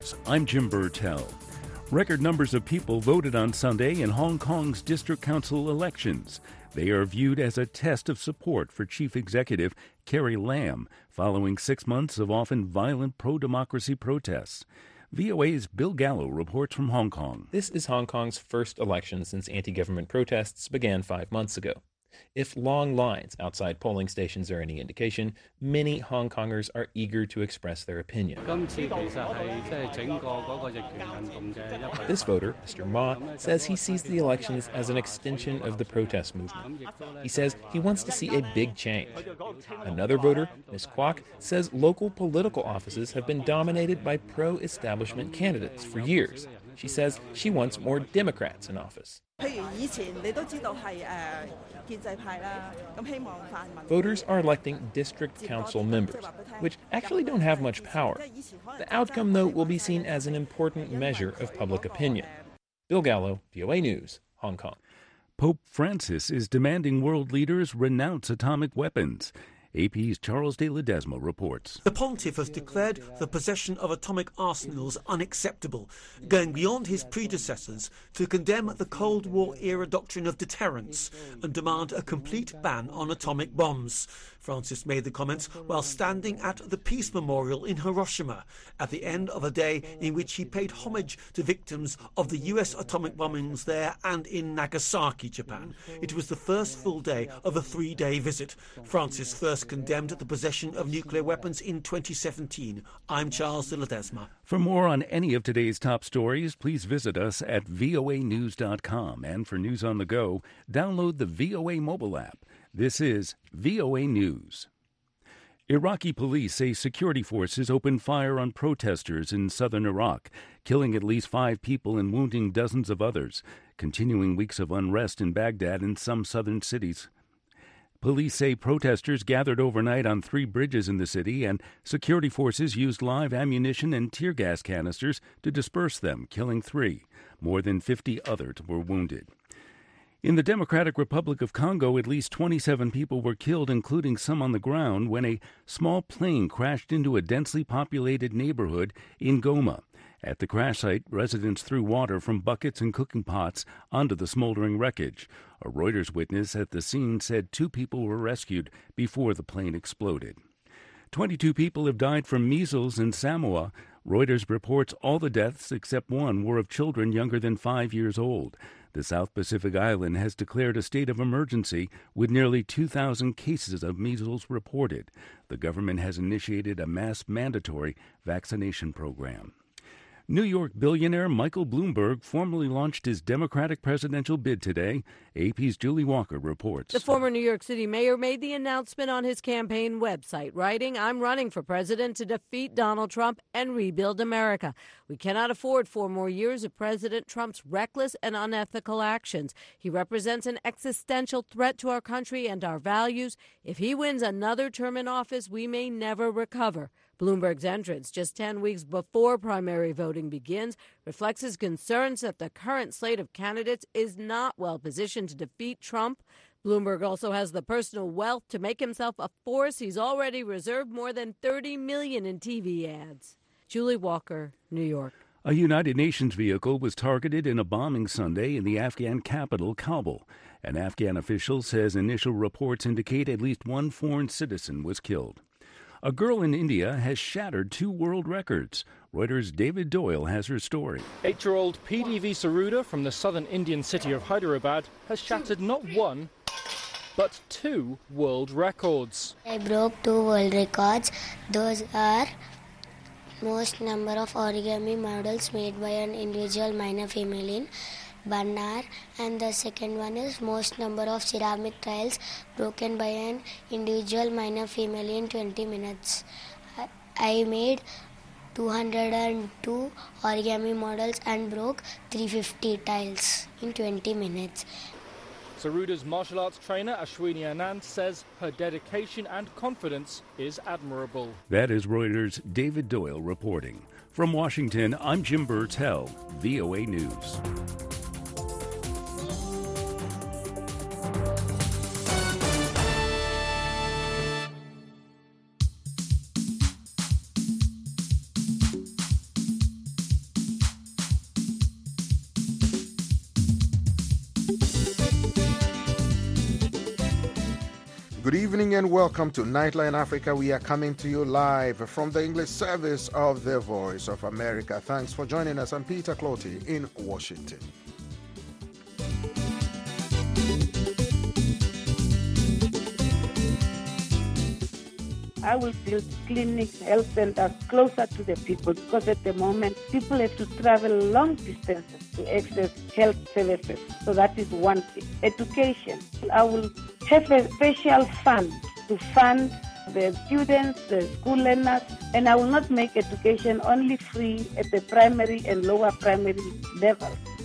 I'm Jim Burtell. Record numbers of people voted on Sunday in Hong Kong's district council elections. They are viewed as a test of support for Chief Executive Carrie Lam following 6 months of often violent pro-democracy protests. VOA's Bill Gallo reports from Hong Kong. This is Hong Kong's first election since anti-government protests began 5 months ago. If long lines outside polling stations are any indication, many Hong Kongers are eager to express their opinion. This voter, Mr. Ma, says he sees the elections as an extension of the protest movement. He says he wants to see a big change. Another voter, Ms. Kwok, says local political offices have been dominated by pro-establishment candidates for years. She says she wants more Democrats in office. Voters are electing district council members, which actually don't have much power. The outcome, though, will be seen as an important measure of public opinion. Bill Gallo, VOA News, Hong Kong. Pope Francis is demanding world leaders renounce atomic weapons. AP's Charles de Ledesma reports. The pontiff has declared the possession of atomic arsenals unacceptable, going beyond his predecessors to condemn the Cold War-era doctrine of deterrence and demand a complete ban on atomic bombs. Francis made the comments while standing at the Peace Memorial in Hiroshima at the end of a day in which he paid homage to victims of the US atomic bombings there and in Nagasaki, Japan. It was the first full day of a 3-day visit. Francis first condemned the possession of nuclear weapons in 2017. I'm Charles de Ledesma. For more on any of today's top stories, please visit us at voanews.com. And for news on the go, download the VOA mobile app. This is VOA News. Iraqi police say security forces opened fire on protesters in southern Iraq, killing at least 5 people and wounding dozens of others, continuing weeks of unrest in Baghdad and some southern cities. Police say protesters gathered overnight on 3 bridges in the city, and security forces used live ammunition and tear gas canisters to disperse them, killing 3. More than 50 others were wounded. In the Democratic Republic of Congo, at least 27 people were killed, including some on the ground, when a small plane crashed into a densely populated neighborhood in Goma. At the crash site, residents threw water from buckets and cooking pots onto the smoldering wreckage. A Reuters witness at the scene said 2 people were rescued before the plane exploded. 22 people have died from measles in Samoa. Reuters reports all the deaths except 1 were of children younger than 5 years old. The South Pacific island has declared a state of emergency with nearly 2,000 cases of measles reported. The government has initiated a mass mandatory vaccination program. New York billionaire Michael Bloomberg formally launched his Democratic presidential bid today. AP's Julie Walker reports. The former New York City mayor made the announcement on his campaign website, writing, "I'm running for president to defeat Donald Trump and rebuild America. We cannot afford 4 more years of President Trump's reckless and unethical actions. He represents an existential threat to our country and our values. If he wins another term in office, we may never recover." Bloomberg's entrance just 10 weeks before primary voting begins reflects his concerns that the current slate of candidates is not well positioned to defeat Trump. Bloomberg also has the personal wealth to make himself a force. He's already reserved more than $30 million in TV ads. Julie Walker, New York. A United Nations vehicle was targeted in a bombing Sunday in the Afghan capital, Kabul. An Afghan official says initial reports indicate at least 1 foreign citizen was killed. A girl in India has shattered 2 world records. Reuters' David Doyle has her story. 8-year-old PDV Saruda from the southern Indian city of Hyderabad has shattered not 1, but 2 world records. I broke 2 world records. Those are most number of origami models made by an individual minor female in 1 hour, and the second one is most number of ceramic tiles broken by an individual minor female in 20 minutes. I made 202 origami models and broke 350 tiles in 20 minutes. Saruda's martial arts trainer Ashwini Anand says her dedication and confidence is admirable. That is Reuters' David Doyle reporting. From Washington, I'm Jim Burtell, VOA News. Good evening and welcome to Nightline Africa. We are coming to you live from the English service of the Voice of America. Thanks for joining us. I'm Peter Clotty in Washington. I will build clinics, health centers closer to the people, because at the moment people have to travel long distances to access health services. So that is one thing. Education. I will have a special fund to fund the students, the school learners, and I will not make education only free at the primary and lower primary level.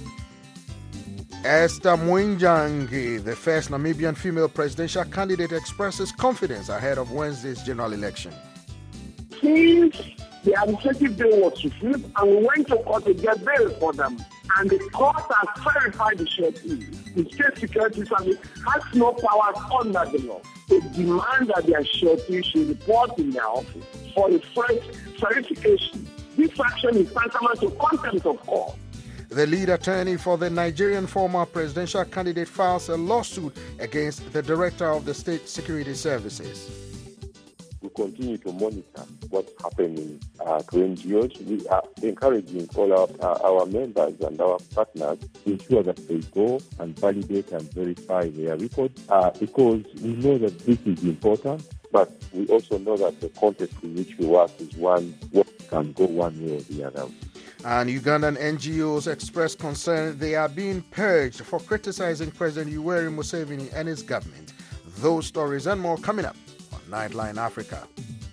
Esther Mwinjangi, the first Namibian female presidential candidate, expresses confidence ahead of Wednesday's general election. Since the administrative day was fulfilled and we went to court to get bail for them, and the court has clarified the surety, the state security service has no powers under the law to demand that their surety should report in their office for the first verification. This action is tantamount to contempt of court. The lead attorney for the Nigerian former presidential candidate files a lawsuit against the director of the State Security Services. We continue to monitor what's happening to NGOs. We are encouraging all our members and our partners to ensure that they go and validate and verify their records because we know that this is important, but we also know that the context in which we work is one what can go one way or the other. And Ugandan NGOs express concern they are being purged for criticizing President Yoweri Museveni and his government. Those stories and more coming up on Nightline Africa.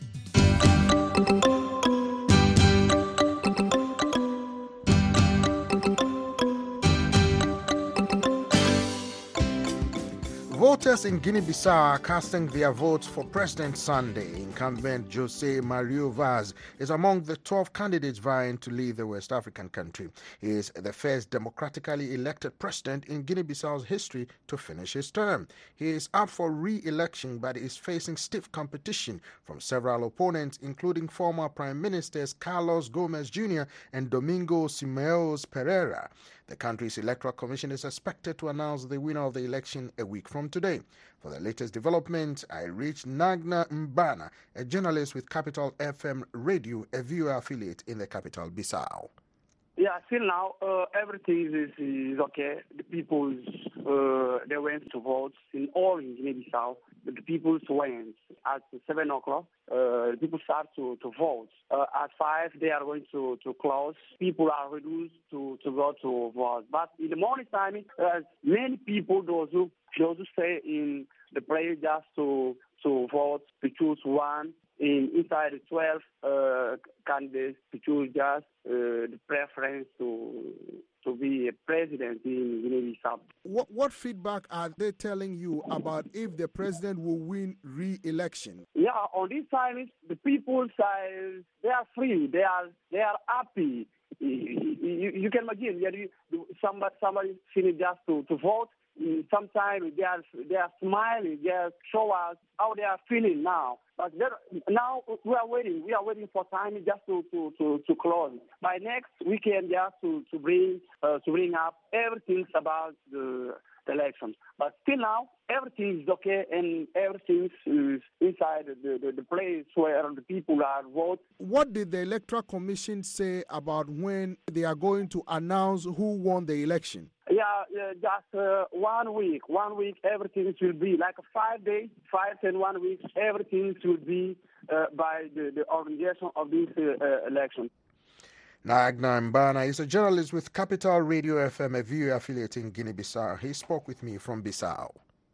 Voters in Guinea-Bissau are casting their votes for President Sunday. Incumbent Jose Mario Vaz is among the 12 candidates vying to lead the West African country. He is the first democratically elected president in Guinea-Bissau's history to finish his term. He is up for re-election but is facing stiff competition from several opponents, including former Prime Ministers Carlos Gomez Jr. and Domingo Simeões Pereira. The country's Electoral Commission is expected to announce the winner of the election a week from today. For the latest development, I reached Nagna Mbana, a journalist with Capital FM Radio, a viewer affiliate in the capital, Bissau. Yeah, still now, everything is okay. The people, they went to vote in all in Guinea-Bissau. The people went at 7 o'clock. The people start to vote. At 5, they are going to close. People are reduced to go to vote. But in the morning time, many people, those who stay in the place just to vote, to choose one. Inside the 12 candidates, to choose just the preference to be a president in Guinea-Bissau. What feedback are they telling you about if the president will win re-election? Yeah, on this time, the people side, they are free. They are happy. You can imagine, somebody finished just to vote. Sometimes they are smiling. They show us how they are feeling now. But now we are waiting. We are waiting for time just to close. By next weekend, just to bring up everything about the election. But still now, everything is okay and everything is inside the place where the people are voting. What did the Electoral Commission say about when they are going to announce who won the election? Yeah, just 1 week. 1 week, everything will be like 5 days, 5 and 1 week, everything will be by the organization of this election. Nagna Mbana is a journalist with Capital Radio FM, a viewer affiliate in Guinea-Bissau. He spoke with me from Bissau.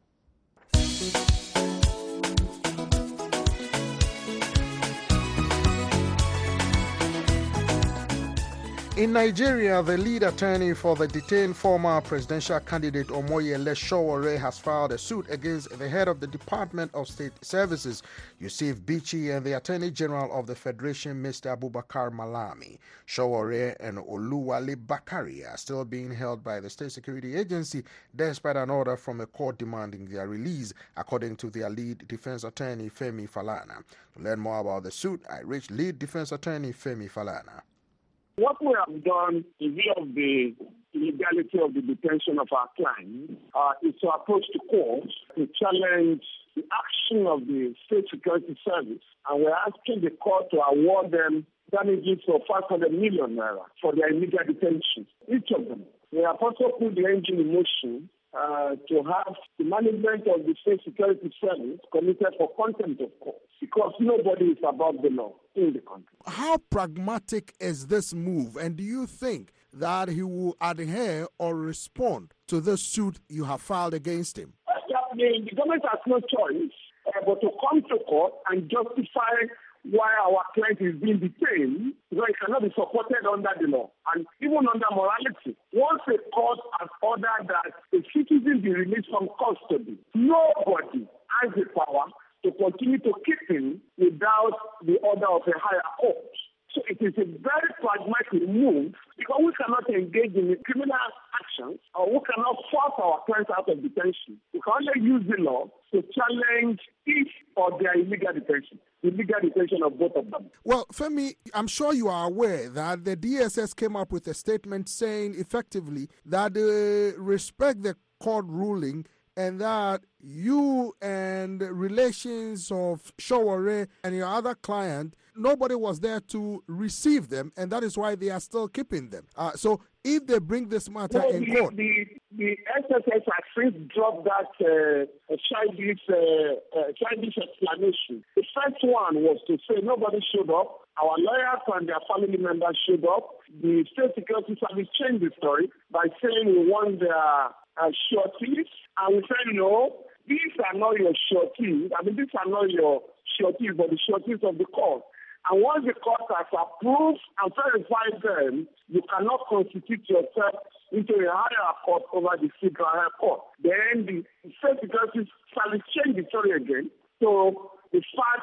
In Nigeria, the lead attorney for the detained former presidential candidate Omoyele Sowore has filed a suit against the head of the Department of State Services, Yusuf Bichi, and the Attorney General of the Federation, Mr. Abubakar Malami. Sowore and Oluwale Bakari are still being held by the State Security Agency despite an order from a court demanding their release, according to their lead defense attorney, Femi Falana. To learn more about the suit, I reached lead defense attorney Femi Falana. What we have done in view of the illegality of the detention of our client is to approach the court to challenge the action of the State Security Service, and we're asking the court to award them damages of 500 million naira for their illegal detention, each of them. We have also put the engine in motion to have the management of the State Security Service committed for contempt of court, because nobody is above the law in the country. How pragmatic is this move, and do you think that he will adhere or respond to the suit you have filed against him? The government has no choice but to come to court and justify why our client is being detained, because it cannot be supported under the law and even under morality. Once a court has ordered that a citizen be released from custody, nobody has the power to continue to keep him without the order of a higher court. So it is a very pragmatic move, because we cannot engage in criminal actions, or we cannot force our clients out of detention. We can only use the law to challenge each of their illegal detention, the legal detention of both of them. Well, Femi, I'm sure you are aware that the DSS came up with a statement saying effectively that they respect the court ruling and that you and relations of Sowore and your other client, nobody was there to receive them, and that is why they are still keeping them. So if they bring this matter in court... The SSS has since dropped that childish explanation. The first one was to say nobody showed up. Our lawyers and their family members showed up. The State Security Service changed the story by saying we want their sureties, and we said no, these are not your sureties. These are not your sureties, but the sureties of the court. And once the court has approved and verified them, you cannot constitute yourself into a higher court over the federal higher court. Then the State Security Service changed the story again. So the fact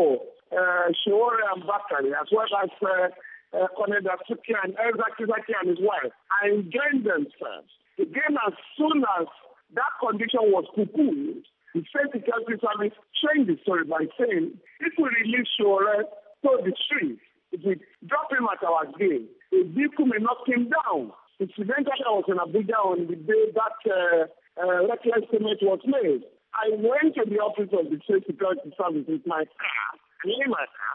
that, Sowore and Bakari, as well as Colonel Dasuki and Elza Kizaki and his wife, are enjoying themselves. Again, as soon as that condition was poo-pooed, the State Security Service changed the story by saying, if we release Sowore to the street, if we drop him at our gate, the vehicle may knock him down. Incidentally, I was in Abuja on the day that reckless statement was made. I went to the office of the State Security Service with my car, and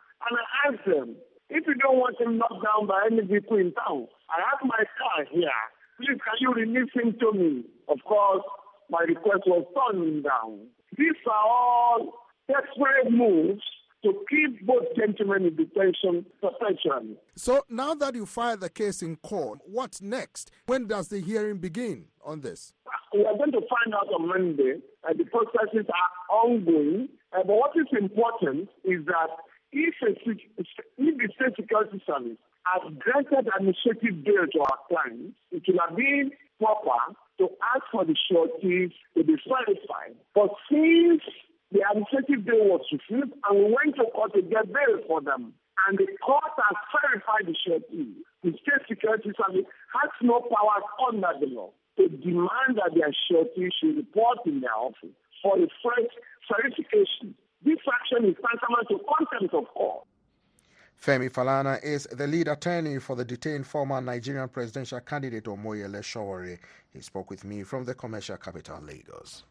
I asked them, if you don't want him knocked down by any vehicle in town, I have my car here. Please, can you release him to me? Of course, my request was turned down. These are all desperate moves to keep both gentlemen in detention perpetually. So now that you filed the case in court, what's next? When does the hearing begin on this? We are going to find out on Monday. The processes are ongoing. But what is important is that if the State Security Service has granted administrative bail to our clients, it will have been proper to ask for the sureties to be verified. But since the administrative bail was refused, and we went to court to get bail for them, and the court has verified the sureties, the State Security Service has no powers under the law to demand that their sureties should report in their office for a fresh verification. This action is tantamount to contempt of court. Femi Falana is the lead attorney for the detained former Nigerian presidential candidate Omoyele Sowore. He spoke with me from the commercial capital, Lagos.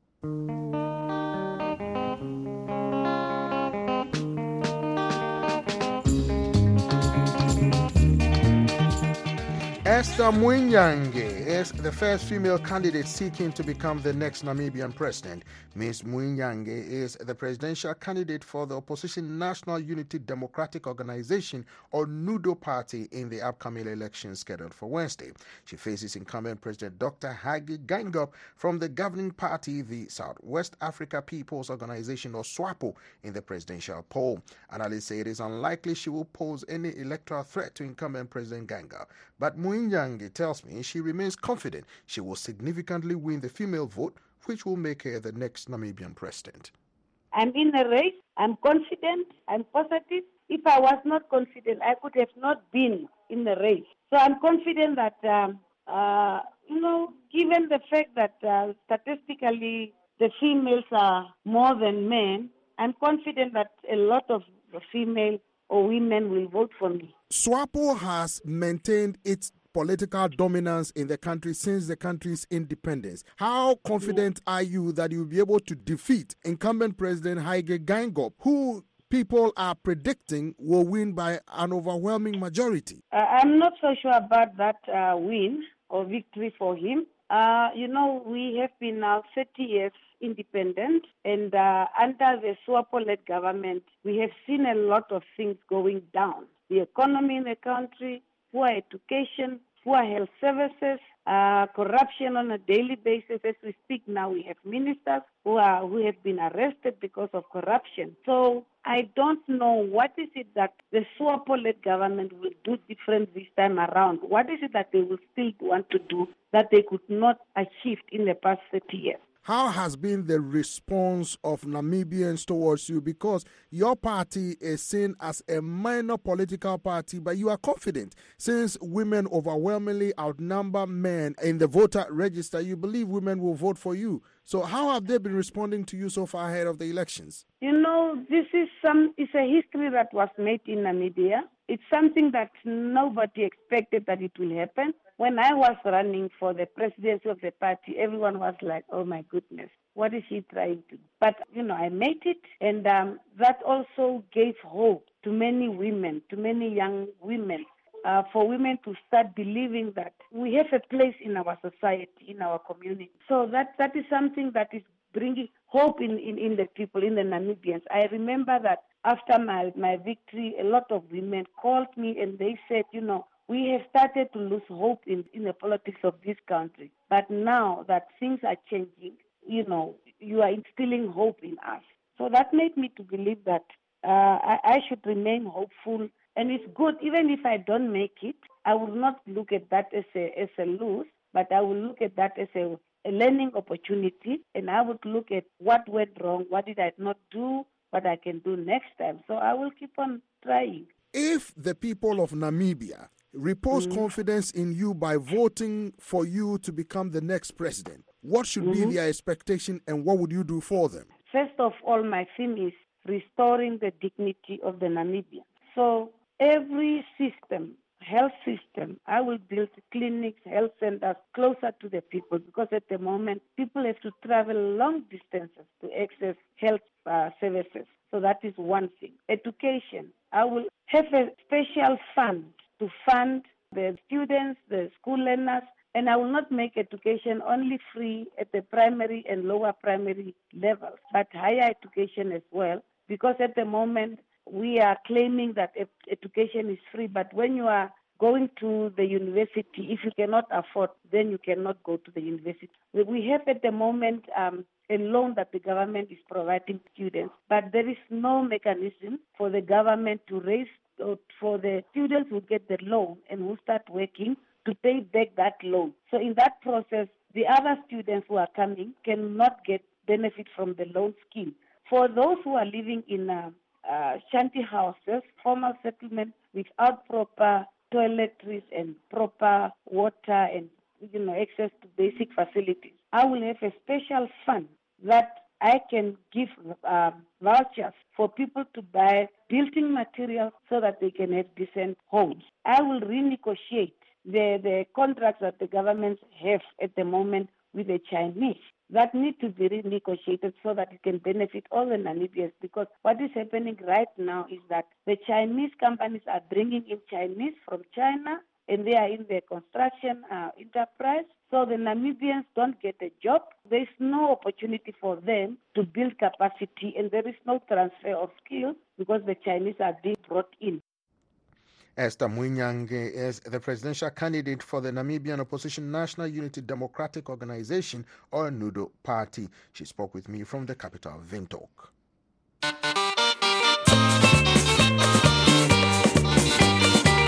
Esther Mwinyange is the first female candidate seeking to become the next Namibian president. Ms. Mwinyange is the presidential candidate for the opposition National Unity Democratic Organization, or NUDO party, in the upcoming election scheduled for Wednesday. She faces incumbent President Dr. Hage Geingob from the governing party, the Southwest Africa People's Organization, or SWAPO, in the presidential poll. Analysts say it is unlikely she will pose any electoral threat to incumbent President Geingob. But Mwinyange tells me she remains confident she will significantly win the female vote, which will make her the next Namibian president. I'm in a race. I'm confident. I'm positive. If I was not confident, I could have not been in the race. So I'm confident that, given the fact that statistically the females are more than men, I'm confident that a lot of female or women will vote for me. SWAPO has maintained its political dominance in the country since the country's independence. How confident are you that you'll be able to defeat incumbent President Hage Geingob, who people are predicting will win by an overwhelming majority? I'm not so sure about that win or victory for him. We have been now 30 years independent, and under the SWAPO-led government, we have seen a lot of things going down. The economy in the country, poor education, poor health services, corruption on a daily basis. As we speak now, we have ministers who have been arrested because of corruption. So I don't know what is it that the SWAPO-led government will do different this time around. What is it that they will still want to do that they could not achieve in the past 30 years? How has been the response of Namibians towards you? Because your party is seen as a minor political party, but you are confident. Since women overwhelmingly outnumber men in the voter register, you believe women will vote for you. So how have they been responding to you so far ahead of the elections? This is it's a history that was made in Namibia. It's something that nobody expected that it will happen. When I was running for the presidency of the party, everyone was like, oh my goodness, what is he trying to do? But, I made it, and that also gave hope to many women, to many young women, for women to start believing that we have a place in our society, in our community. So that is something that is bringing hope in the people, in the Namibians. I remember that after my victory, a lot of women called me and they said, we have started to lose hope in the politics of this country. But now that things are changing, you are instilling hope in us. So that made me to believe that I should remain hopeful. And it's good, even if I don't make it, I will not look at that as a lose, but I will look at that as a learning opportunity. And I would look at what went wrong, what did I not do, what I can do next time. So I will keep on trying. If the people of Namibia repose confidence in you by voting for you to become the next president, what should be their expectation and what would you do for them? First of all, my theme is restoring the dignity of the Namibians. So every system, health system, I will build clinics, health centers closer to the people, because at the moment people have to travel long distances to access health services. So that is one thing. Education, I will have a special fund to fund the students, the school learners, and I will not make education only free at the primary and lower primary levels, but higher education as well, because at the moment we are claiming that education is free, but when you are going to the university, if you cannot afford, then you cannot go to the university. We have at the moment a loan that the government is providing students, but there is no mechanism for the government to raise, for the students who get the loan and who start working to pay back that loan. So in that process, the other students who are coming cannot get benefit from the loan scheme. For those who are living in shanty houses, formal settlement without proper toiletries and proper water and access to basic facilities, I will have a special fund that I can give vouchers for people to buy building materials so that they can have decent homes. I will renegotiate the contracts that the governments have at the moment with the Chinese that need to be renegotiated so that it can benefit all the Namibians, because what is happening right now is that the Chinese companies are bringing in Chinese from China and they are in the construction enterprise. So the Namibians don't get a job. There is no opportunity for them to build capacity, and there is no transfer of skills because the Chinese are being brought in. Esther Mwinyange is the presidential candidate for the Namibian opposition National Unity Democratic Organization, or NUDO party. She spoke with me from the capital, Windhoek.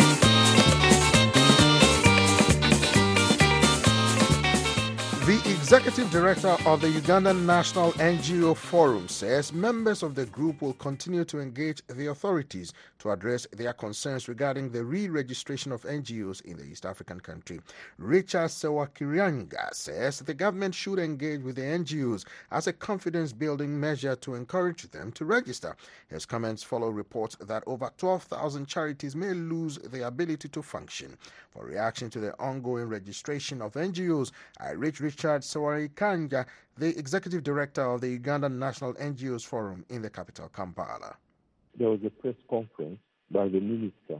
The executive director of the Ugandan National NGO Forum says members of the group will continue to engage the authorities to address their concerns regarding the re-registration of NGOs in the East African country. Richard Sewakiranga says the government should engage with the NGOs as a confidence-building measure to encourage them to register. His comments follow reports that over 12,000 charities may lose the ability to function. For reaction to the ongoing registration of NGOs, I reached Richard Sewakiranga, the executive director of the Ugandan National NGOs Forum in the capital, Kampala. There was a press conference by the Minister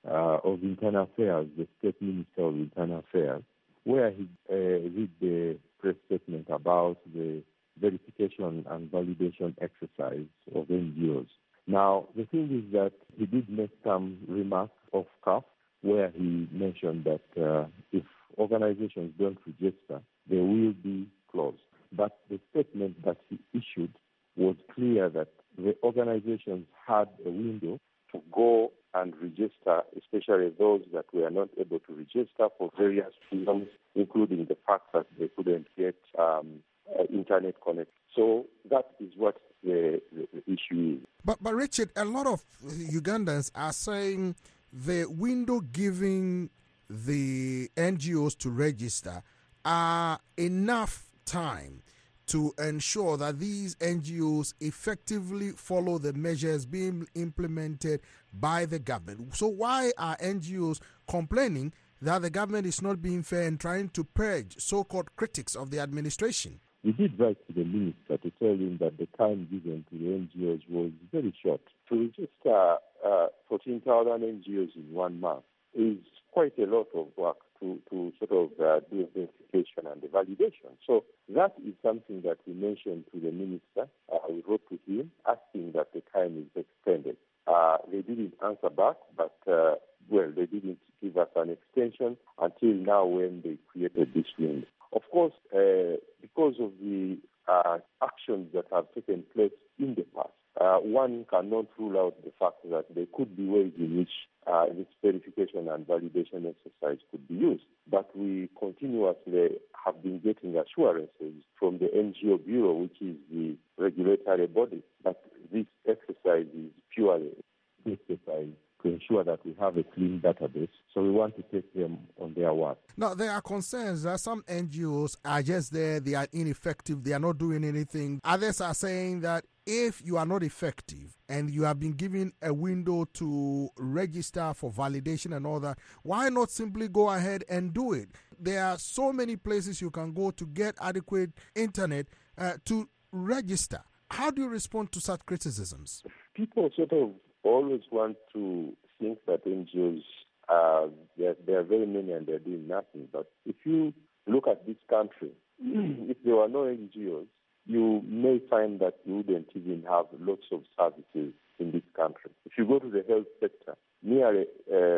of Internal Affairs, the State Minister of Internal Affairs, where he read the press statement about the verification and validation exercise of NGOs. Now, the thing is that he did make some remarks off cuff, where he mentioned that if organizations don't register, they will be closed. But the statement that he issued was clear that the organizations had a window to go and register, especially those that were not able to register for various reasons, including the fact that they couldn't get internet connection. So that is what the issue is. But Richard, a lot of Ugandans are saying the window giving the NGOs to register are enough time to ensure that these NGOs effectively follow the measures being implemented by the government. So why are NGOs complaining that the government is not being fair and trying to purge so-called critics of the administration? We did write to the minister to tell him that the time given to the NGOs was very short. To register 14,000 NGOs in 1 month is quite a lot of work to sort of do the verification and the validation. So that is something that we mentioned to the minister. We wrote to him asking that the time is extended. They didn't answer back, but they didn't give us an extension until now when they created this window. Of course, because of the actions that have taken place in the past, one cannot rule out the fact that there could be ways in which this verification and validation exercise could be used. But we continuously have been getting assurances from the NGO Bureau, which is the regulatory body, that this exercise is purely exercise to ensure that we have a clean database. So we want to take them on their word. Now, there are concerns that some NGOs are just there, they are ineffective, they are not doing anything. Others are saying that if you are not effective and you have been given a window to register for validation and all that, why not simply go ahead and do it? There are so many places you can go to get adequate internet to register. How do you respond to such criticisms? People sort of always want to think that NGOs, there are very many and they're doing nothing. But if you look at this country, if there were no NGOs, you may find that you wouldn't even have lots of services in this country. If you go to the health sector, nearly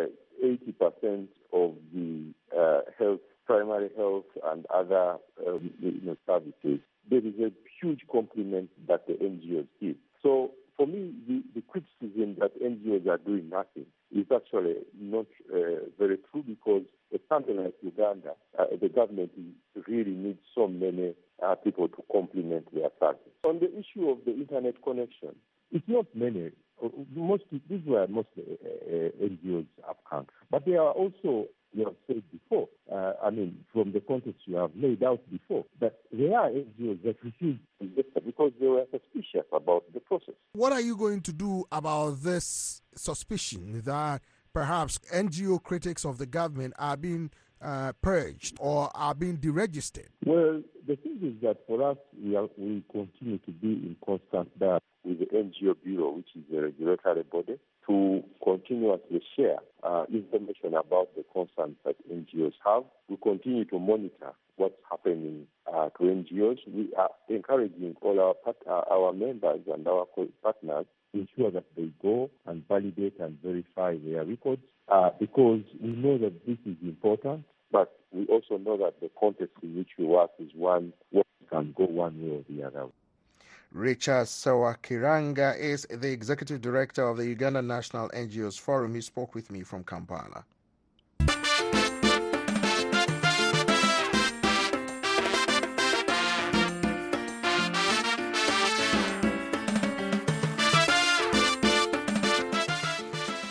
80% of the primary health and other services, there is a huge compliment that the NGOs give. So for me, the criticism that NGOs are doing nothing is actually not very true, because a country like Uganda, the government really needs so many people to complement their service. On the issue of the internet connection, it's not many. These were mostly NGOs have come. But there are also, you have said before, from the context you have laid out before, that there are NGOs that refuse to register because they were suspicious about the process. What are you going to do about this suspicion that perhaps NGO critics of the government are being purged or are being deregistered? Well, the thing is that for us, we continue to be in constant dialogue with the NGO Bureau, which is the regulatory body, to continuously share information about the concerns that NGOs have. We continue to monitor what's happening to NGOs. We are encouraging all our members and our partners to ensure that they go and validate and verify their records, because we know that this is important, but we also know that the context in which we work is one where it can go one way or the other. Richard Sewakiranga is the executive director of the Uganda National NGOs Forum. He spoke with me from Kampala.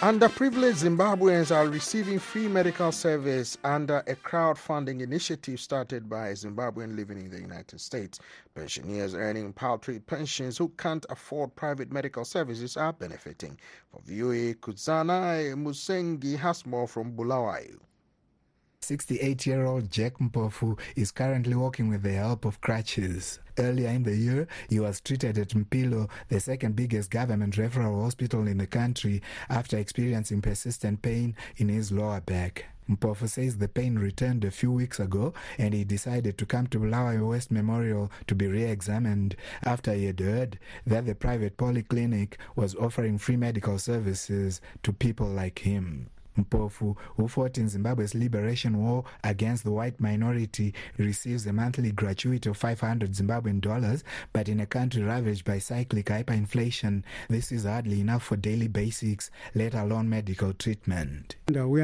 Underprivileged Zimbabweans are receiving free medical service under a crowdfunding initiative started by Zimbabweans living in the United States. Pensioners earning paltry pensions who can't afford private medical services are benefiting. For VOA Kudzana, Musengi has more from Bulawayo. 68-year-old Jack Mpofu is currently walking with the help of crutches. Earlier in the year, he was treated at Mpilo, the second biggest government referral hospital in the country, after experiencing persistent pain in his lower back. Mpofu says the pain returned a few weeks ago and he decided to come to Bulawayo West Memorial to be re-examined after he had heard that the private polyclinic was offering free medical services to people like him. Mpofu, who fought in Zimbabwe's liberation war against the white minority, receives a monthly gratuity of $500 Zimbabwean, but in a country ravaged by cyclic hyperinflation, this is hardly enough for daily basics, let alone medical treatment.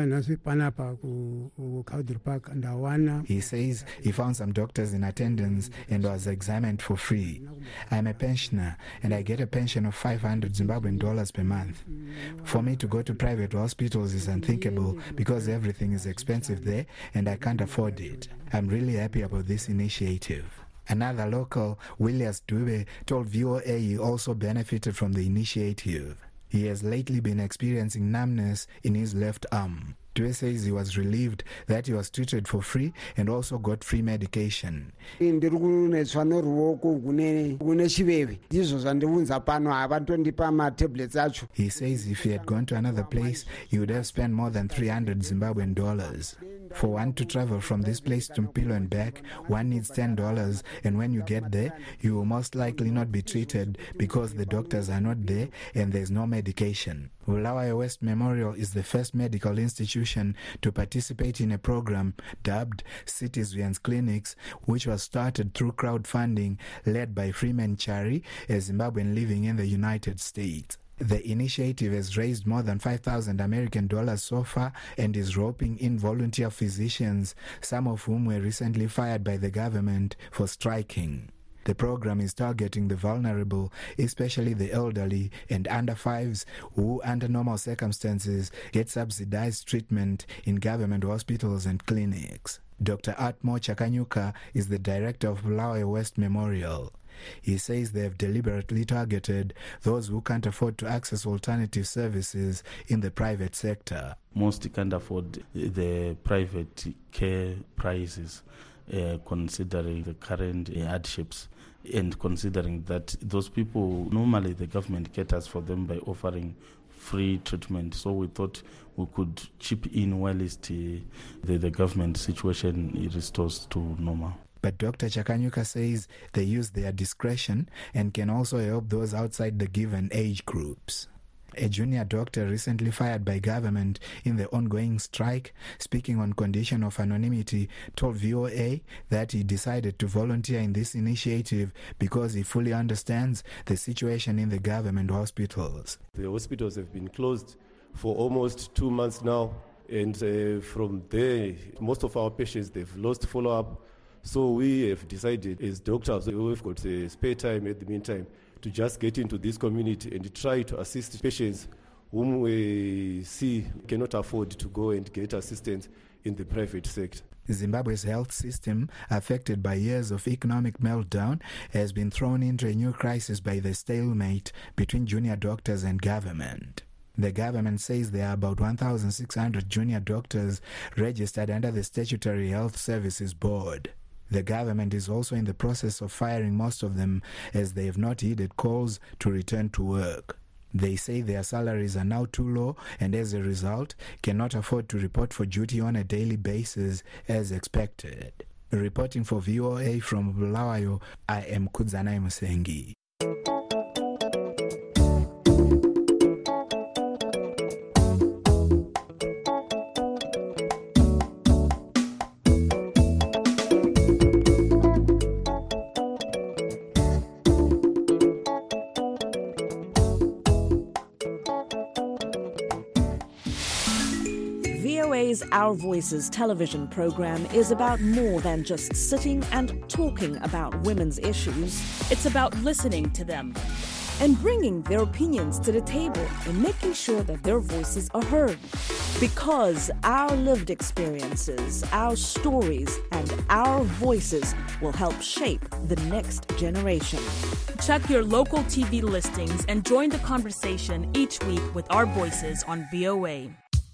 He says he found some doctors in attendance and was examined for free. I'm a pensioner and I get a pension of $500 Zimbabwean per month. For me to go to private hospitals is unthinkable because everything is expensive there and I can't afford it. I'm really happy about this initiative. Another local, Williams Dube, told VOA he also benefited from the initiative. He has lately been experiencing numbness in his left arm. Due says he was relieved that he was treated for free and also got free medication. He says if he had gone to another place, he would have spent more than $300 Zimbabwean. For one to travel from this place to Mpilo and back, one needs $10, and when you get there, you will most likely not be treated because the doctors are not there and there's no medication. Bulawayo West Memorial is the first medical institution to participate in a program dubbed Citizens Clinics, which was started through crowdfunding led by Freeman Chari, a Zimbabwean living in the United States. The initiative has raised more than $5,000 so far and is roping in volunteer physicians, some of whom were recently fired by the government for striking. The program is targeting the vulnerable, especially the elderly and under fives who, under normal circumstances, get subsidized treatment in government hospitals and clinics. Dr. Atmo Chakanyuka is the director of Bulawayo West Memorial. He says they have deliberately targeted those who can't afford to access alternative services in the private sector. Most can't afford the private care prices, considering the current hardships and considering that those people, normally the government caters for them by offering free treatment. So we thought we could chip in while the government situation restores to normal. But Dr. Chakanyuka says they use their discretion and can also help those outside the given age groups. A junior doctor recently fired by government in the ongoing strike, speaking on condition of anonymity, told VOA that he decided to volunteer in this initiative because he fully understands the situation in the government hospitals. The hospitals have been closed for almost 2 months now, and from there, most of our patients, they've lost follow-up. So we have decided as doctors, we've got spare time at the meantime to just get into this community and try to assist patients whom we see cannot afford to go and get assistance in the private sector. Zimbabwe's health system, affected by years of economic meltdown, has been thrown into a new crisis by the stalemate between junior doctors and government. The government says there are about 1,600 junior doctors registered under the Statutory Health Services Board. The government is also in the process of firing most of them as they have not heeded calls to return to work. They say their salaries are now too low and as a result cannot afford to report for duty on a daily basis as expected. Reporting for VOA from Bulawayo, I am Kudzana Musengi. VOA's Our Voices television program is about more than just sitting and talking about women's issues. It's about listening to them and bringing their opinions to the table and making sure that their voices are heard. Because our lived experiences, our stories, and our voices will help shape the next generation. Check your local TV listings and join the conversation each week with our voices on VOA.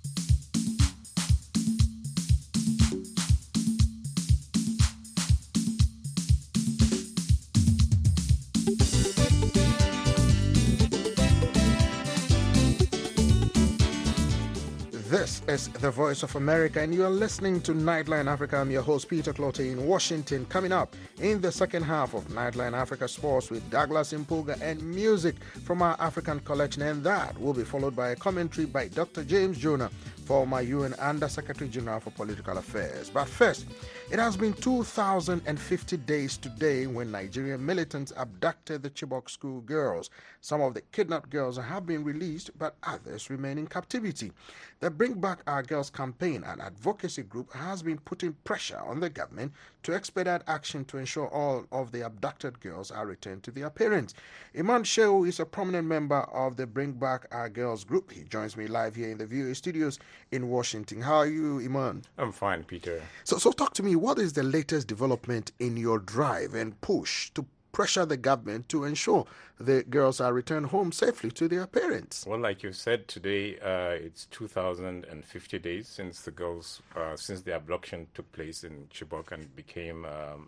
This is the Voice of America, and you are listening to Nightline Africa. I'm your host, Peter Clotte, in Washington. Coming up in the second half of Nightline Africa Sports with Douglas Impuga and music from our African collection, and that will be followed by a commentary by Dr. James Jonah, former UN Under-Secretary General for Political Affairs. But first, it has been 2,050 days today when Nigerian militants abducted the Chibok school girls. Some of the kidnapped girls have been released, but others remain in captivity. The Bring Back Our Girls campaign and advocacy group has been putting pressure on the government to expedite action to ensure all of the abducted girls are returned to their parents. Iman Shehu is a prominent member of the Bring Back Our Girls group. He joins me live here in the VOA studios in Washington. How are you, Iman? I'm fine, Peter. So talk to me, what is the latest development in your drive and push to pressure the government to ensure the girls are returned home safely to their parents? Well, like you said, today it's 2,050 days since the girls, since the abduction took place in Chibok and became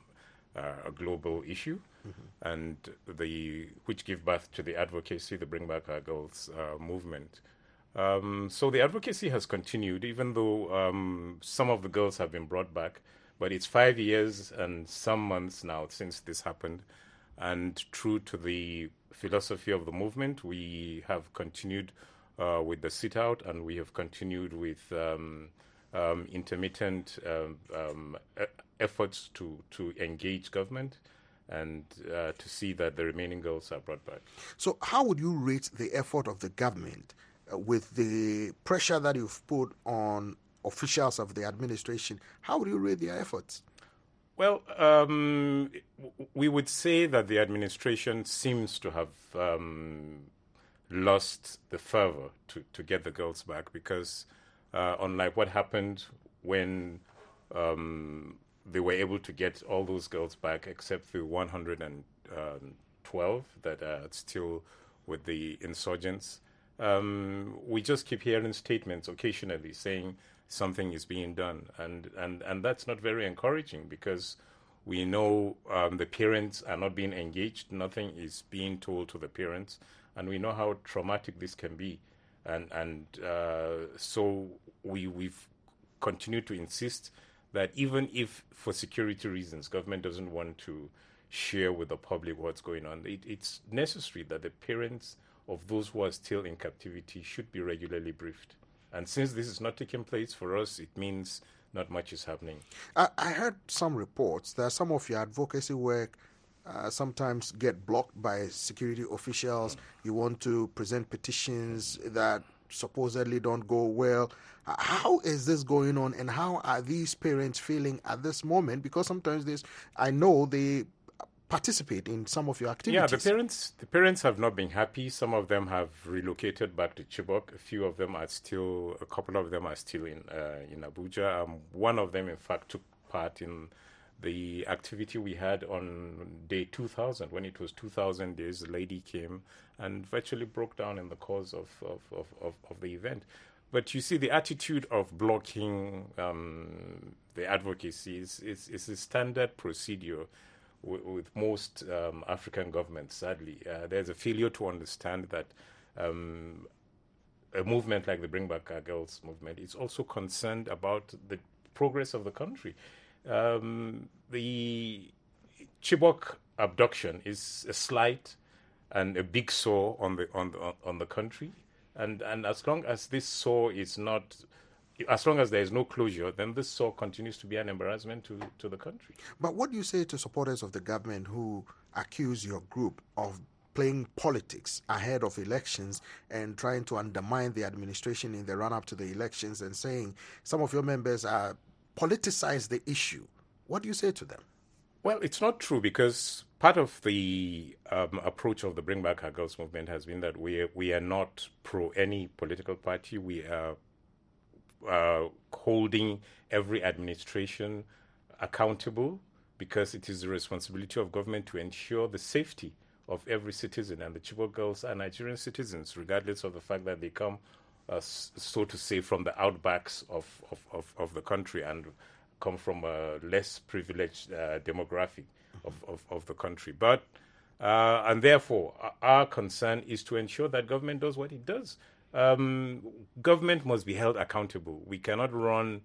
a global issue, and which gave birth to the advocacy, the Bring Back Our Girls movement. So the advocacy has continued, even though some of the girls have been brought back, but it's 5 years and some months now since this happened. And true to the philosophy of the movement, we have continued with the sit-out, and we have continued with intermittent efforts to engage government and to see that the remaining girls are brought back. So how would you rate the effort of the government with the pressure that you've put on officials of the administration? How would you rate their efforts? Well, we would say that the administration seems to have lost the fervor to get the girls back, because unlike what happened when they were able to get all those girls back, except the 112 that are still with the insurgents, we just keep hearing statements occasionally saying something is being done, and that's not very encouraging, because we know the parents are not being engaged, nothing is being told to the parents, and we know how traumatic this can be, and so we've continued to insist that even if for security reasons government doesn't want to share with the public what's going on, it's necessary that the parents of those who are still in captivity should be regularly briefed. And since this is not taking place for us, it means not much is happening. I heard some reports that some of your advocacy work sometimes get blocked by security officials. You want to present petitions that supposedly don't go well. How is this going on, and how are these parents feeling at this moment? Because sometimes I know they participate in some of your activities. Yeah, the parents have not been happy. Some of them have relocated back to Chibok. A couple of them are still in Abuja. One of them, in fact, took part in the activity we had on day 2000. When it was 2,000 days, the lady came and virtually broke down in the cause of the event. But you see, the attitude of blocking the advocacy is a standard procedure with most African governments, sadly. There's a failure to understand that a movement like the Bring Back Our Girls movement is also concerned about the progress of the country. The Chibok abduction is a slight and a big sore on the country, and as long as this sore is not, as long as there is no closure, then this sore continues to be an embarrassment to the country. But what do you say to supporters of the government who accuse your group of playing politics ahead of elections and trying to undermine the administration in the run-up to the elections, and saying some of your members are politicize the issue? What do you say to them? Well, it's not true, because part of the approach of the Bring Back Our Girls movement has been that we are not pro any political party. We are holding every administration accountable, because it is the responsibility of government to ensure the safety of every citizen, and the Chibok girls are Nigerian citizens, regardless of the fact that they come, so to say, from the outbacks of the country and come from a less privileged demographic of the country. But and therefore, our concern is to ensure that government does what it does. Government must be held accountable. We cannot run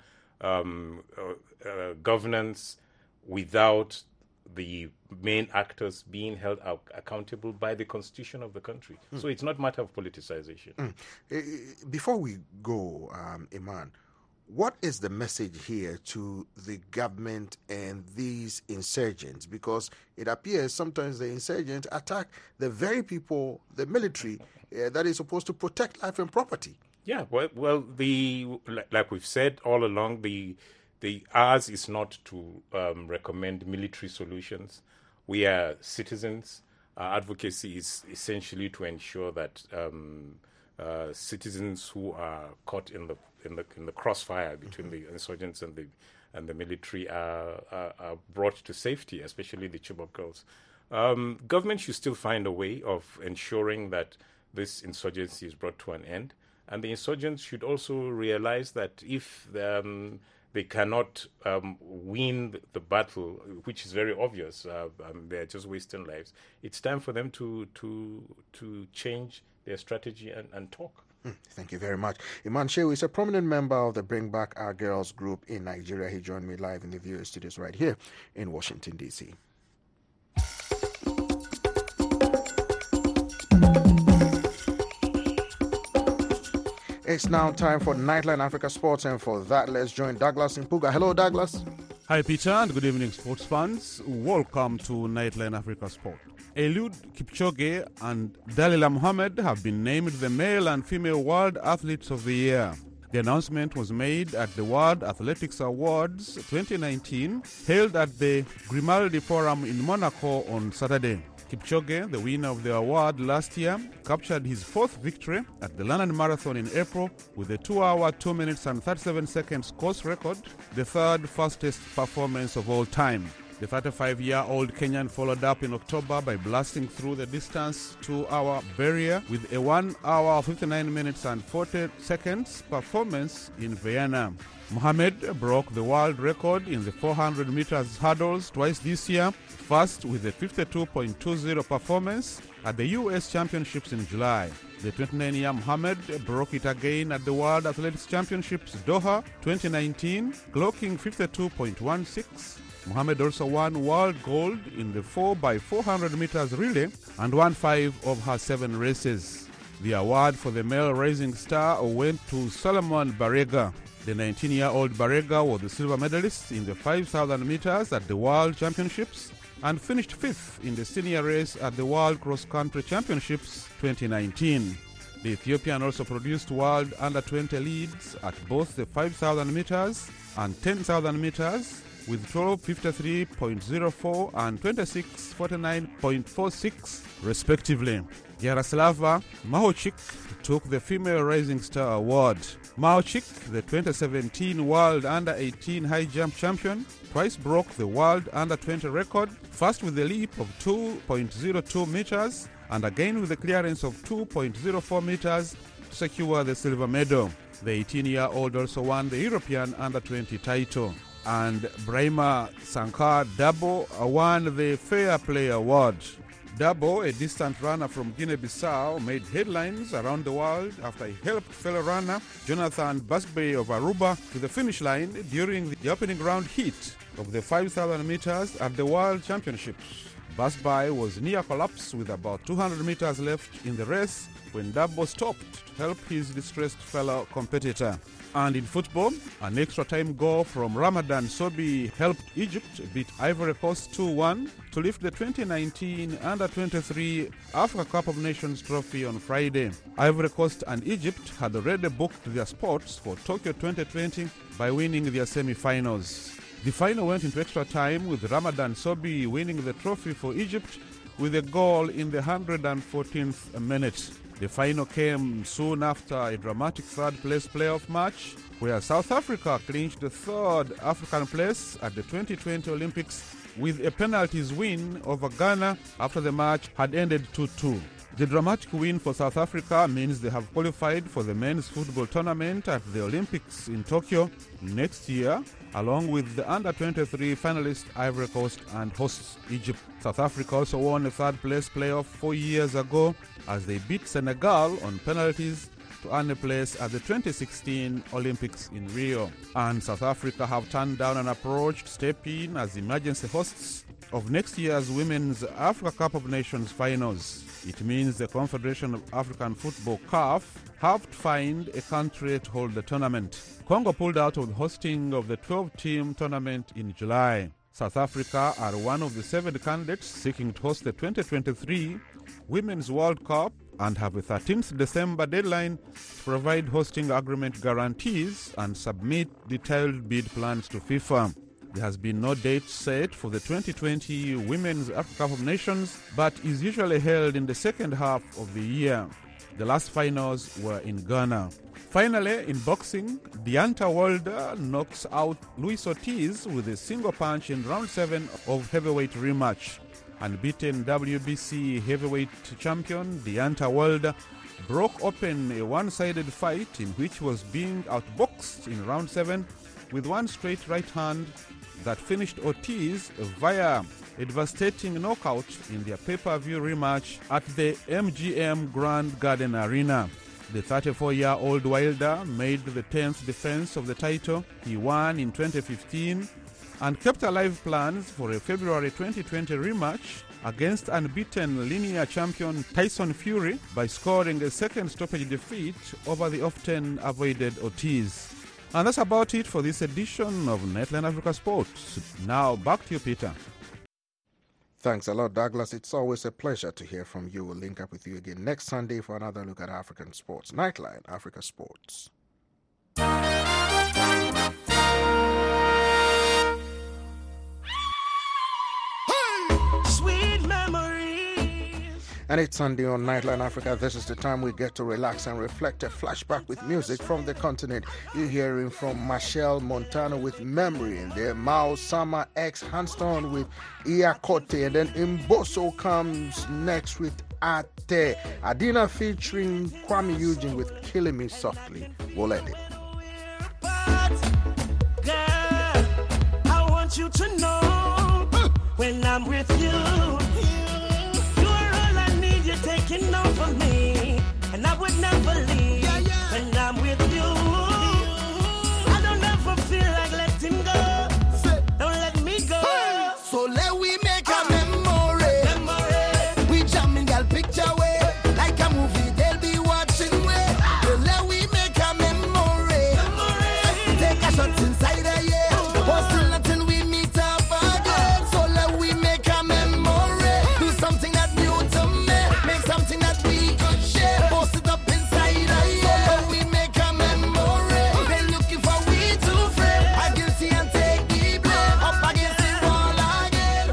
governance without the main actors being held accountable by the constitution of the country. So it's not a matter of politicization. Before we go, Iman, what is the message here to the government and these insurgents? Because it appears sometimes the insurgents attack the very people, the military, that is supposed to protect life and property. Yeah, well, like we've said all along, the ours is not to recommend military solutions. We are citizens. Our advocacy is essentially to ensure that citizens who are caught in the crossfire between the insurgents and the military are brought to safety, especially the Chibok girls. Government should still find a way of ensuring that this insurgency is brought to an end, and the insurgents should also realize that if they cannot win the battle, which is very obvious, they're just wasting lives, it's time for them to change their strategy and talk. Thank you very much. Iman Shehu is a prominent member of the Bring Back Our Girls group in Nigeria. He joined me live in the VOA studios right here in Washington, D.C. It's now time for Nightline Africa Sports, and for that, let's join Douglas Mpuga. Hello, Douglas. Hi, Peter, and good evening, sports fans. Welcome to Nightline Africa Sport. Eliud Kipchoge and Dalila Muhammad have been named the male and female World Athletes of the Year. The announcement was made at the World Athletics Awards 2019, held at the Grimaldi Forum in Monaco on Saturday. Kipchoge, the winner of the award last year, captured his fourth victory at the London Marathon in April with a 2 hour, 2 minutes and 37 seconds course record, the third fastest performance of all time. The 35-year-old Kenyan followed up in October by blasting through the distance 2 hour barrier with a 1 hour, 59 minutes and 40 seconds performance in Vienna. Mohamed broke the world record in the 400 meters hurdles twice this year, first with a 52.20 performance at the U.S. Championships in July. The 29-year Mohamed broke it again at the World Athletics Championships Doha 2019, clocking 52.16. Mohamed also won world gold in the 4x400 meters relay and won 5 of her 7 races. The award for the male rising star went to Solomon Barega. The 19-year-old Barega was the silver medalist in the 5,000 meters at the World Championships and finished 5th in the senior race at the World Cross Country Championships 2019. The Ethiopian also produced world under-20 leads at both the 5,000 meters and 10,000 meters with 12:53.04 and 26:49.46 respectively. Yaroslava Mahochik took the Female Rising Star Award. Mahochik, the 2017 World Under-18 High Jump Champion, twice broke the World Under-20 record, first with a leap of 2.02 meters and again with a clearance of 2.04 meters to secure the silver medal. The 18-year-old also won the European Under-20 title. And Brahima Sankar Dabo won the Fair Play Award. Dabo, a distant runner from Guinea-Bissau, made headlines around the world after he helped fellow runner Jonathan Busby of Aruba to the finish line during the opening round heat of the 5,000 meters at the World Championships. Busby was near collapse with about 200 meters left in the race when Dabo stopped to help his distressed fellow competitor. And in football, an extra-time goal from Ramadan Sobi helped Egypt beat Ivory Coast 2-1 to lift the 2019 Under-23 Africa Cup of Nations trophy on Friday. Ivory Coast and Egypt had already booked their spots for Tokyo 2020 by winning their semi-finals. The final went into extra time with Ramadan Sobi winning the trophy for Egypt with a goal in the 114th minute. The final came soon after a dramatic third-place playoff match where South Africa clinched the third African place at the 2020 Olympics with a penalties win over Ghana after the match had ended 2-2. The dramatic win for South Africa means they have qualified for the men's football tournament at the Olympics in Tokyo next year, along with the under-23 finalist Ivory Coast and hosts Egypt. South Africa also won a third-place playoff 4 years ago as they beat Senegal on penalties to earn a place at the 2016 Olympics in Rio. And South Africa have turned down an approach to step in as emergency hosts of next year's Women's Africa Cup of Nations finals. It means the Confederation of African Football, CAF, have to find a country to hold the tournament. Congo pulled out of the hosting of the 12-team tournament in July. South Africa are one of the 7 candidates seeking to host the 2023 Women's World Cup and have a 13th December deadline to provide hosting agreement guarantees and submit detailed bid plans to FIFA. There has been no date set for the 2020 Women's Africa Cup of Nations, but is usually held in the second half of the year. The last finals were in Ghana. Finally, in boxing, Deontay Wilder knocks out Luis Ortiz with a single punch in round 7 of heavyweight rematch. Unbeaten WBC heavyweight champion Deontay Wilder broke open a one-sided fight in which he was being outboxed in round 7 with one straight right hand that finished Ortiz via a devastating knockout in their pay-per-view rematch at the MGM Grand Garden Arena. The 34-year-old Wilder made the 10th defense of the title he won in 2015 and kept alive plans for a February 2020 rematch against unbeaten linear champion Tyson Fury by scoring a second stoppage defeat over the often avoided Ortiz. And that's about it for this edition of Nightline Africa Sports. Now back to you, Peter. Thanks a lot, Douglas. It's always a pleasure to hear from you. We'll link up with you again next Sunday for another look at African sports. Nightline Africa Sports. And it's Sunday on Nightline Africa. This is the time we get to relax and reflect. A flashback with music from the continent. You're hearing from Machel Montano with Memory, and then Mao Sama X Handstone with Iakote, and then Imboso comes next with Ate. Adina featuring Kwame Eugene with Killing Me Softly. We'll end it. Girl, I want you to know when I'm with you. Taking over me, and I would never leave. When I'm with you, I don't ever feel like letting go. Don't let me go. So let we make a memory. We jamming girl picture way like a movie. They'll be watching way. So let we make a memory. Take a shot inside a year. Hustle until we meet up again. So let we make a memory. Do something that new to me. Something that we could share, post it up inside a year. So we make a memory. They're looking for we to frame. I guilty and take the blame. Up against the wall again.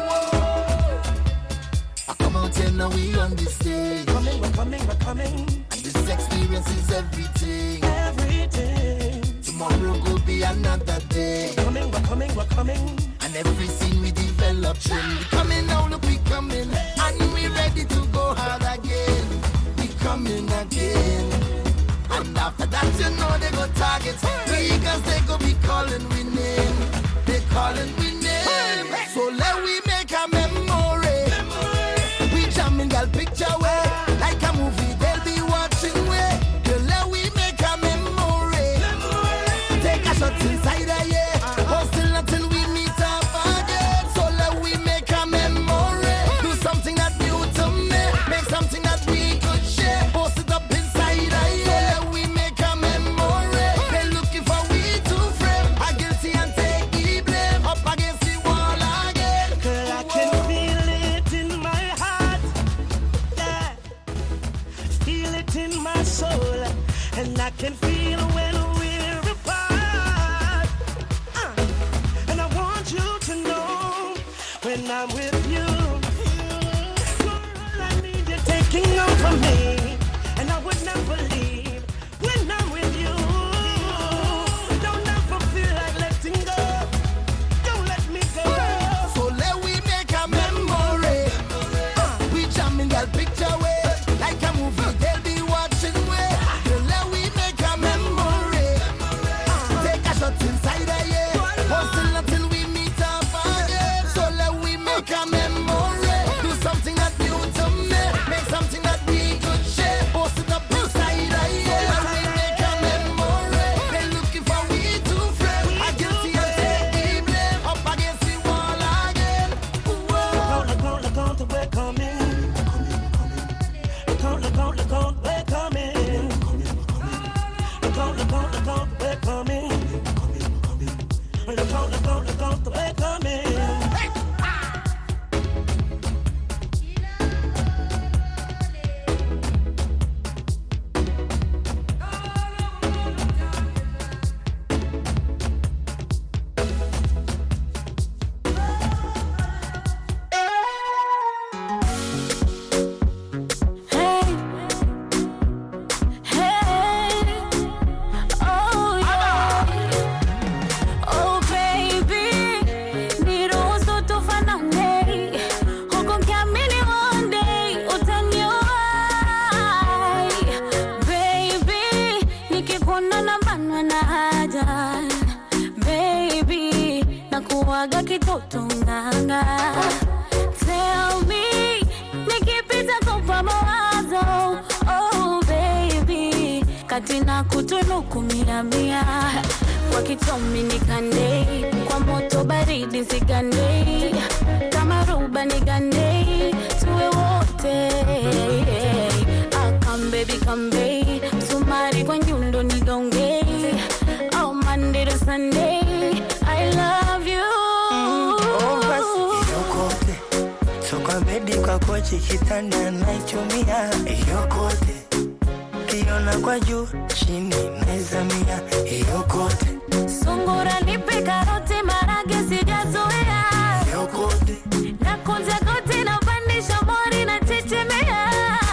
I come out here now, we on this stage. We're coming. And this experience is everything. Everything. Tomorrow will be another day. We're coming. And every scene we develop. We coming now, look, we coming. And we ready to go hard again. We coming again. And after that, you know they go target. Because they go be calling we name. They calling we name. So let we make a memory. We jamming girl picture way. Like a movie, they'll be watching way. Girl, let we make a memory. Take a shot inside a year. Hustle until we meet up again. So let we make a memory. Do something that new to me. Make something that we could share. Post it up inside a year. So let we make a memory. They're looking for we to frame. I guilty and take the blame. Up again. when I'm with you. All I need you're taking over me, and I would never leave when I'm with you. Don't ever feel like letting go. Don't let me go. So let we make a memory. We jamming that picture way, like a movie they'll be watching way. Let we make a memory. Take a shot inside a year. Hustle until we meet up again. So let we make a memory. Do something that's new to me. Make something that we could share. Post it up inside a year. Let we make a memory. They looking for we to friends. I can see us take the blame. Up against the wall again. Look on, we're coming. Look on, we're coming. Look on, we're coming. Look on, we're coming. Nakuwaga kitoto nganga. Tell me, nikipita kwa mawazo. Oh baby, katina kutunuku mia mia. Kwa kitomi nikande, kwa moto baridi zigande. Kama ruba nigande, tuwe wote. Come baby, come baby. Sumari kwa nyundo nigonge. Oh Monday to Sunday, I love you. Oh basi yokote. Soka bedi kwa kochi kitanda naichumia. Yokote. Kiona kwa juu chini naizamia. Yokote. Sungura nipe karoti marage sijazoea. Yokote. Nakunja koti na pandisha mori na chichimea.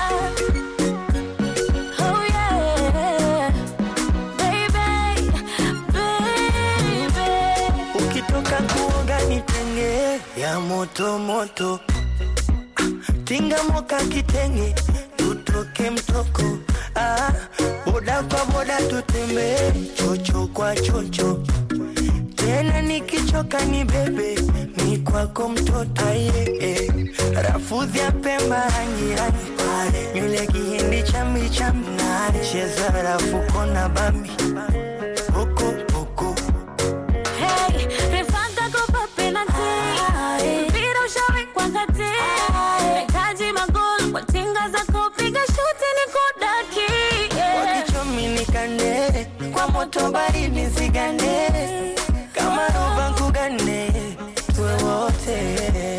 Oh yeah. Baby, baby. Ukitoka kuoga nitenge ya moto moto. Tinga moka kitenge tutoke mtoko. Boda kwa boda tutembe chocho kwa chocho. Tena nikichoka ni bebe mi kwako mtoto aye. Rafudhi ya Pemba rangi rangi pale. Nyule kihindi chambi chambi nare. Cheza rafuko na bambi Boko boko. Hey, refanga kopa penalty. Pira ushawi kwa kati. Mekaji magol kwa tinga za kupiga shuti ni kudaki. Wakichomi nikande kwa moto baridi zigande. Kama roba kugane tuwe wote.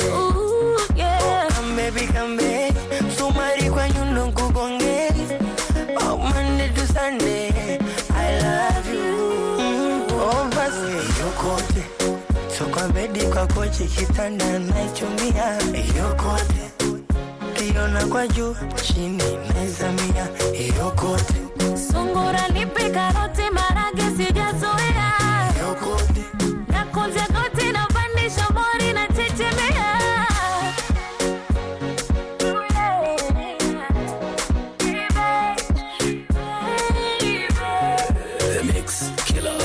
Come baby, come baby. Sumari kwa nyundo kugonge. Oh Monday to Sunday, I love you. Oh basi yokote. Soka bedi kwa kochi kitanda naichumia. Yokote. Kiona kwa juu chini naizamia. Yokote. Sungura nipe karoti marage sijazoea. Yokote. Nakunja koti na pandisha mori na chichimea. The Mix Killer.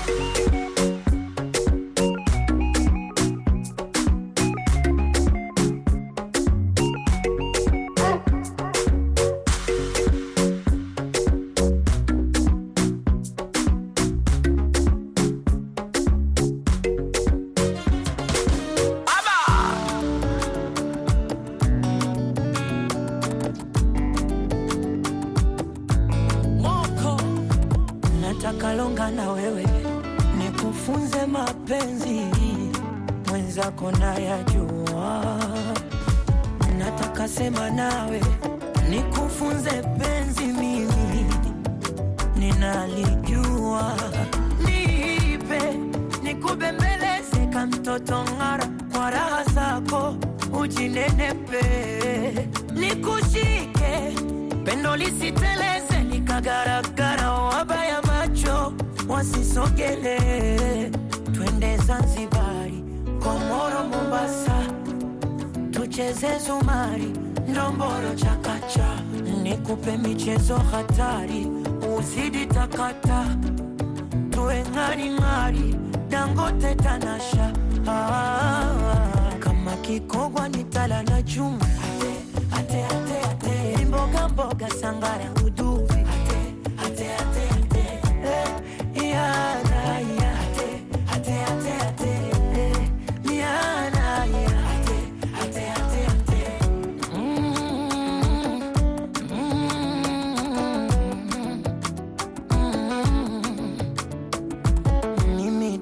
Kalonga na wewe nikufunze mapenzi mwenzako nayajua. Nataka sema nawe nikufunze penzi mimi ninalijua. Nipe nikubembeleze kama mtoto ngara kwa raha zako ujinenepe, nikushike pendo lisiteleze, likagaragara, wabaya macho wasisogele. Twende Zanzibari, Komoro, Mombasa, tucheze zumari, ndomboro, chakacha, nikupe michezo hatari, uzidi takata, tuwe ngari ngari, Dangote, Tanasha, kama Kikogwa nitala na chuma, ate ate ate, mboga mboga sangara uduvi, ate ate ate ate, yana ya, ate ate ate ate, yana ya, ate ate ate. Mimi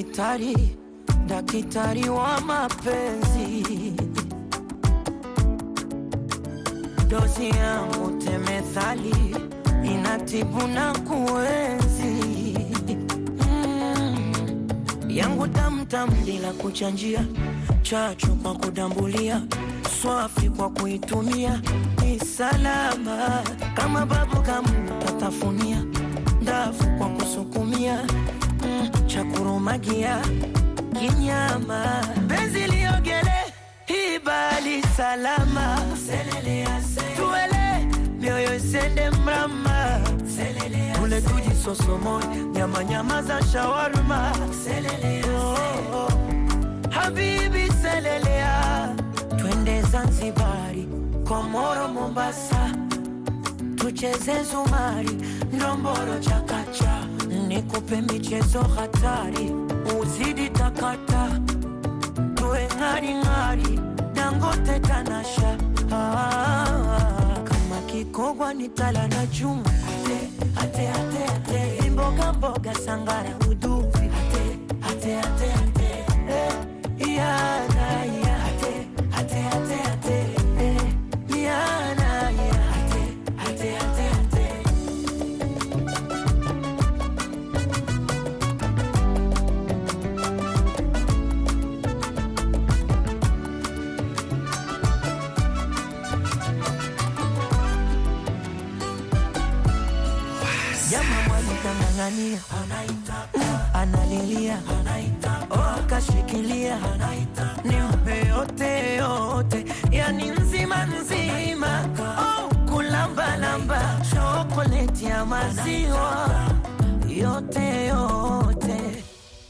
dakitari wa mapenzi, dozi yangu temethali, inatibu na kuenzi. Yangu tamtam bila kuchanjia, chachu kwa kudambulia, swafi kwa kuitumia, ni salama kama babu kamu tatafunia, ndafu kwa kusukumia, chakurumagia kinyama, benzi liogele hibali salama, tuele mioyo isende mrama, ule tuji sosomo nyama nyama za shawarma, oh, habibi selelea. Twende Zanzibari, Komoro, Mombasa, tucheze zumari, ndomboro, chakacha, nikupe michezo hatari, uzidi takata, tuwe ngari ngari, Dangote, Tanasha, kama Kikogwa nitala na chuma, ate ate ate, mboga mboga sangara uduvi, ate ate ate ate, yana ya, ate ate ate ate, yana ya, ate ate ate. Jama mwanikangangania, analilia, akashikilia, nimpe yote yote, yani nzima nzima, kulamba lamba, chokoleti ya maziwa, yote yote.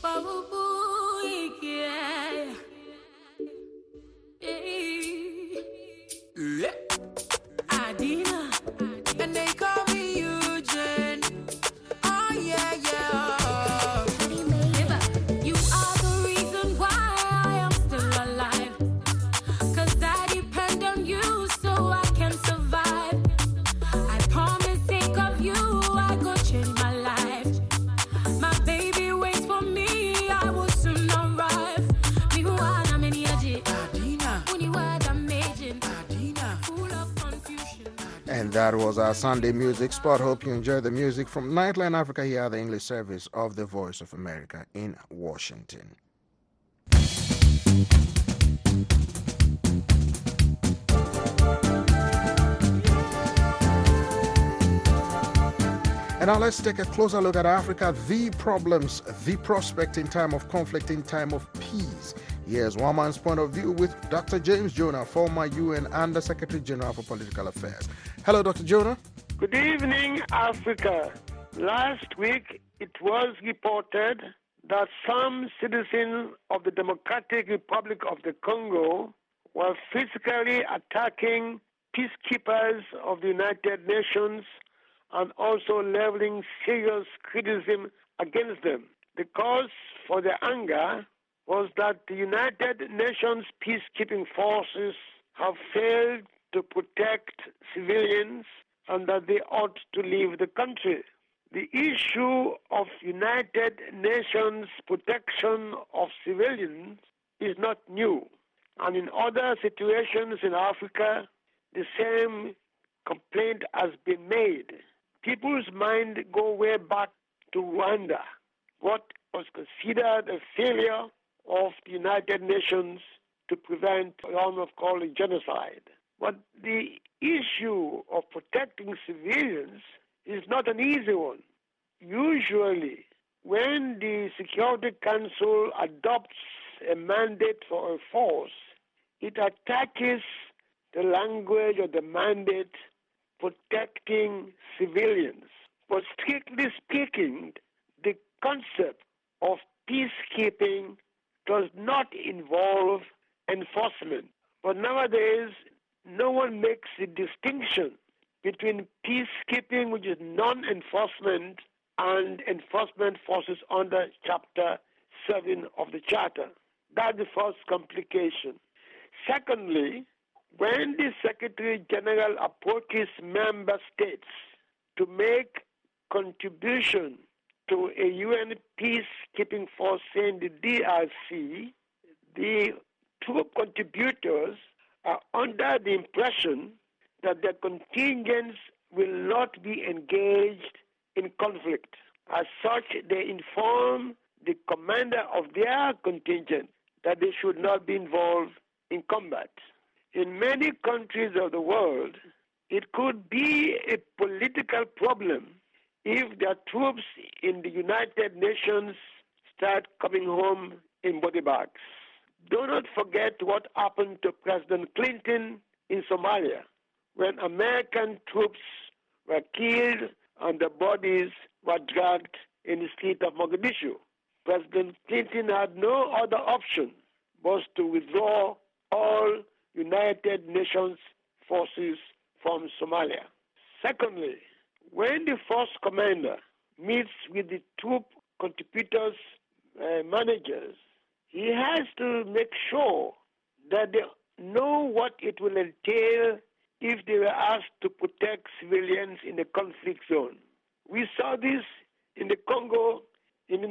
Adina, and they call me Eugene. Oh yeah, yeah. You are the reason why I am still alive. 'Cause I depend on you so I can survive. I promise, think of you, I go change my life. My baby waits for me, I will soon arrive. Me who are many Adina, only word I'm aging. Adina, full of confusion. And that was our Sunday music spot. Hope you enjoyed the music from Nightline Africa here at the English service of the Voice of America in Washington. And now let's take a closer look at Africa, the problems, the prospect in time of conflict, in time of peace. Here's one man's point of view with Dr. James Jonah, former UN Under Secretary General for Political Affairs. Hello, Dr. Jonah. Good evening, Africa. Last week, it was reported that some citizens of the Democratic Republic of the Congo were physically attacking peacekeepers of the United Nations and also leveling serious criticism against them. The cause for the anger was that the United Nations peacekeeping forces have failed to protect civilians and that they ought to leave the country. The issue of United Nations protection of civilians is not new. And in other situations in Africa, the same complaint has been made. People's mind go way back to Rwanda, what was considered a failure of the United Nations to prevent almost called a genocide. But the issue of protecting civilians is not an easy one. Usually, when the Security Council adopts a mandate for a force, it attaches the language or the mandate protecting civilians. But strictly speaking, the concept of peacekeeping does not involve enforcement. But nowadays, no one makes the distinction between peacekeeping, which is non-enforcement, and enforcement forces under Chapter 7 of the Charter. That's the first complication. Secondly, when the Secretary General approaches member states to make contribution to a UN peacekeeping force, saying the DRC, the troop contributors are under the impression that their contingents will not be engaged in conflict. As such, they inform the commander of their contingent that they should not be involved in combat. In many countries of the world, it could be a political problem if their troops in the United Nations start coming home in body bags. Do not forget what happened to President Clinton in Somalia when American troops were killed and the bodies were dragged in the street of Mogadishu. President Clinton had no other option but to withdraw all United Nations forces from Somalia. Secondly, when the force commander meets with the troop contributors, managers, he has to make sure that they know what it will entail if they were asked to protect civilians in the conflict zone. We saw this in the Congo in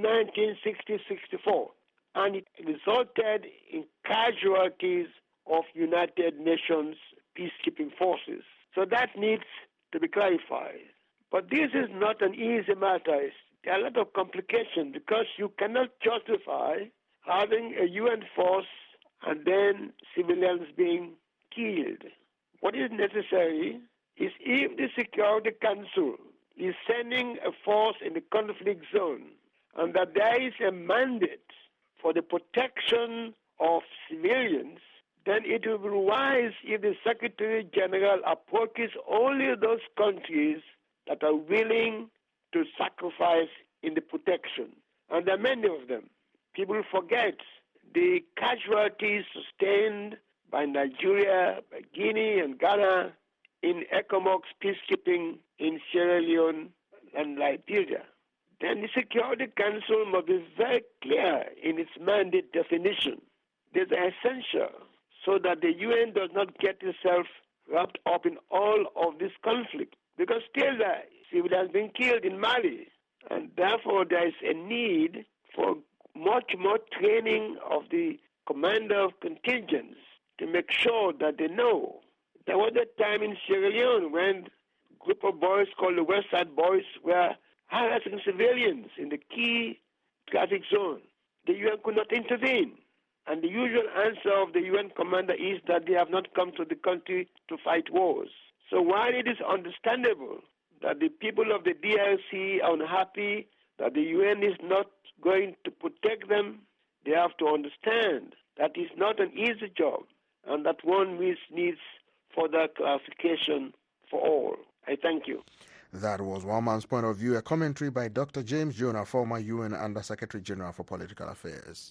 1960-64, and it resulted in casualties of United Nations peacekeeping forces. So that needs to be clarified. But this is not an easy matter. There are a lot of complications because you cannot justify having a UN force and then civilians being killed. What is necessary is if the Security Council is sending a force in the conflict zone and that there is a mandate for the protection of civilians, then it will be wise if the Secretary General approaches only those countries that are willing to sacrifice in the protection. And there are many of them. People forget the casualties sustained by Nigeria, by Guinea and Ghana in ECOMOG's peacekeeping in Sierra Leone and Liberia. Then the Security Council must be very clear in its mandate definition. These are essential so that the UN does not get itself wrapped up in all of this conflict. Because still there, civilians being killed in Mali, and therefore there is a need for much more training of the commander of contingents to make sure that they know. There was a time in Sierra Leone when a group of boys called the West Side Boys were harassing civilians in the key traffic zone. The UN could not intervene. And the usual answer of the UN commander is that they have not come to the country to fight wars. So while it is understandable that the people of the DRC are unhappy that the UN is not going to protect them, they have to understand that it's not an easy job and that one needs further clarification for all. I thank you. That was one man's point of view, a commentary by Dr. James Jonah, former UN Under Secretary General for Political Affairs.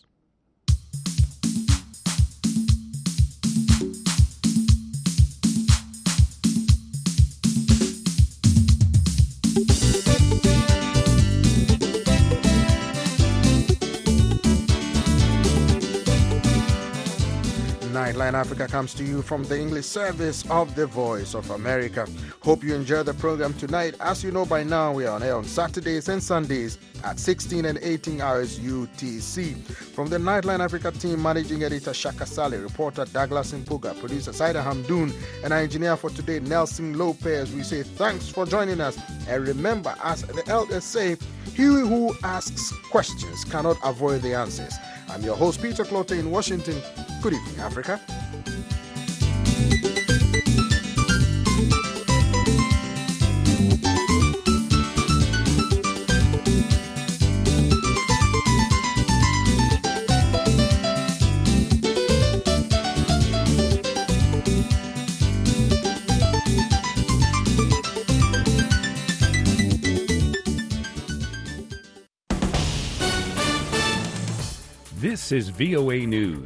Nightline Africa comes to you from the English service of the Voice of America. Hope you enjoy the program tonight. As you know by now, we are on air on Saturdays and Sundays at 16 and 18 hours UTC. From the Nightline Africa team, managing editor Shaka Saleh, reporter Douglas Mpuga, producer Saida Hamdoun, and our engineer for today, Nelson Lopez, we say thanks for joining us. And remember, as the elders say, he who asks questions cannot avoid the answers. I'm your host, Peter Clote in Washington. Good evening, Africa. This is VOA News.